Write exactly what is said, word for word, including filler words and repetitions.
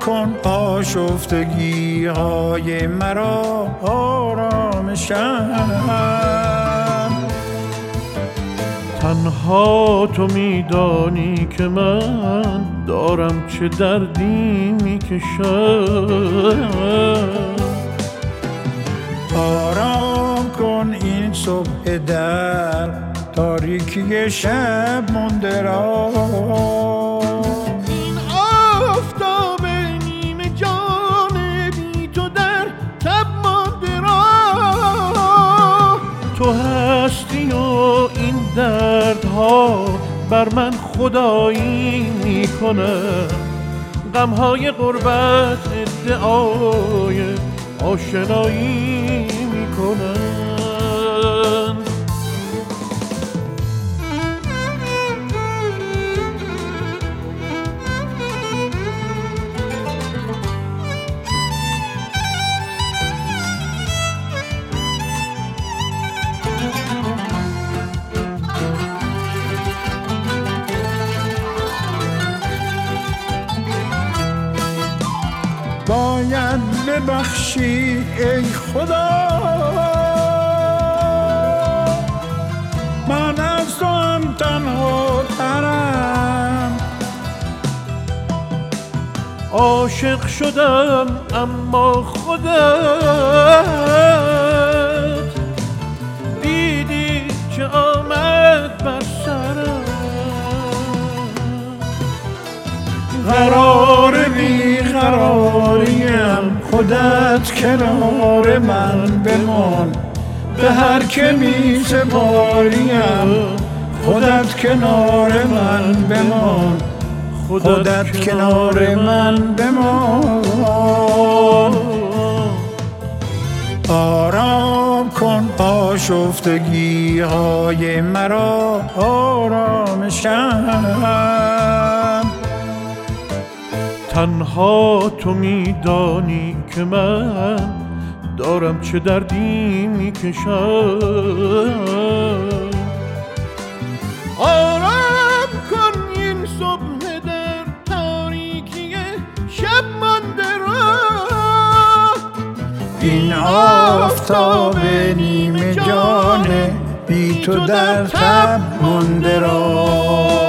کن آشفتگی های مرا آرامشم. تنها تو میدانی که من دارم چه دردی میکشم. آرام کن این صبح در تاریکی شب مانده را. این آفتاب نیمه جان بی تو در تب مانده را. تو هستی و این دردها بر من خدایی میکنه. غمهای غربت ادعای آشنایی میکنن. باید ببخشی ای خدا، من از تو هم تنها ترم. عاشق شدم اما خودت دیدی چه آمد بر سرم. قرار بی قراریم خودت کنار من بمان. به هر که می سپاریم خودت کنار من بمان. خودت کنار من بمان. آرام کن آشفتگی های مرا آرامشم. تنها تو میدانی که من دارم چه دردی میکشم. آرام کن این صبح در تاریکی شب مانده را. این آفتاب نیمه جان بی تو در تب مانده را.